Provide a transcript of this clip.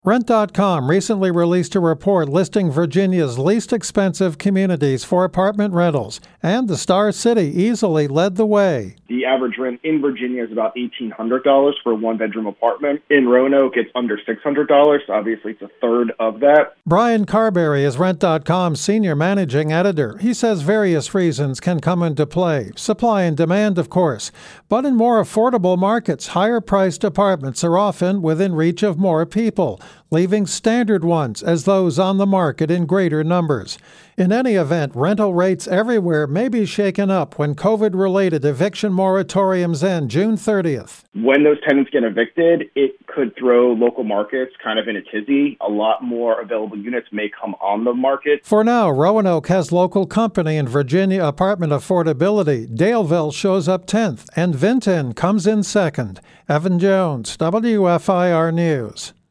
Rent.com recently released a report listing Virginia's least expensive communities for apartment rentals, and the Star City easily led the way. The average rent in Virginia is about $1,800 for a one-bedroom apartment. In Roanoke, it's under $600. Obviously, it's a third of that. Brian Carberry is Rent.com's senior managing editor. He says various reasons can come into play. Supply and demand, of course. But in more affordable markets, higher-priced apartments are often within reach of more people, leaving standard ones as those on the market in greater numbers. In any event, rental rates everywhere may be shaken up when COVID-related eviction moratoriums end June 30th. When those tenants get evicted, it could throw local markets kind of in a tizzy. A lot more available units may come on the market. For now, Roanoke has local company in Virginia apartment affordability. Daleville shows up 10th, and Vinton comes in second. Evan Jones, WFIR News.